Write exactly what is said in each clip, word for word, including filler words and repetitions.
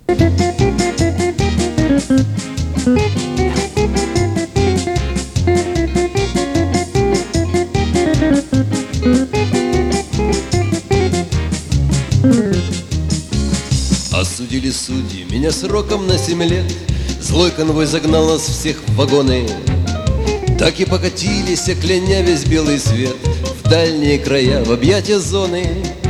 Осудили судьи меня сроком на семь лет. Злой конвой загнал нас всех в вагоны. Так и покатились, окляня весь белый свет, в дальние края, в объятия зоны.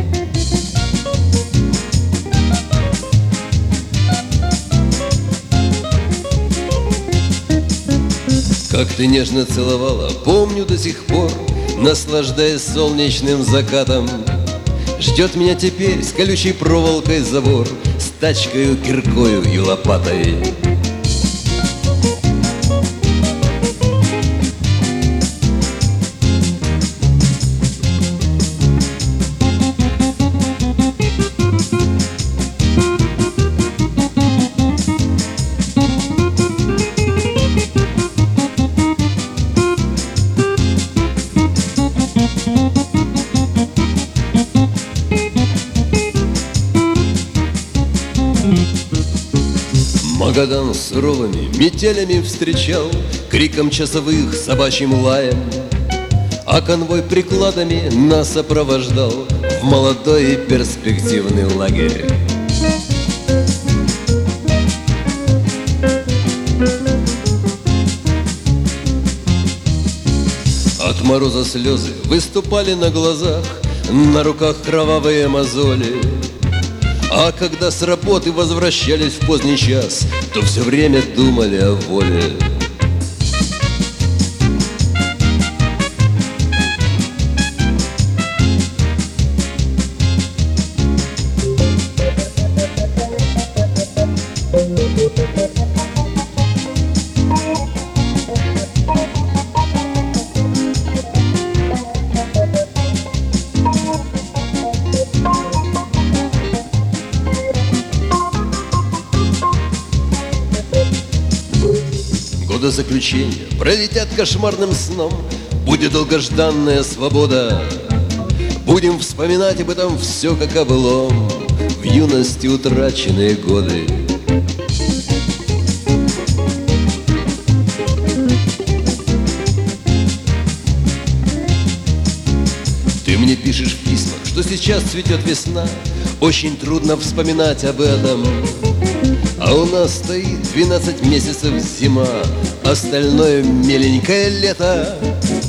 Как ты нежно целовала, помню до сих пор, наслаждаясь солнечным закатом. Ждет меня теперь с колючей проволокой забор, с тачкою, киркою и лопатой. Магадан суровыми метелями встречал, криком часовых, собачьим лаем, а конвой прикладами нас сопровождал в молодой и перспективный лагерь. От мороза слезы выступали на глазах, на руках кровавые мозоли. А когда с работы возвращались в поздний час, то все время думали о воле. Годы заключения пролетят кошмарным сном, будет долгожданная свобода. Будем вспоминать об этом все как о былом, в юности утраченные годы. Ты мне пишешь в письмах, что сейчас цветет весна, очень трудно вспоминать об этом. А у нас стоит двенадцать месяцев зима, остальное миленькое лето.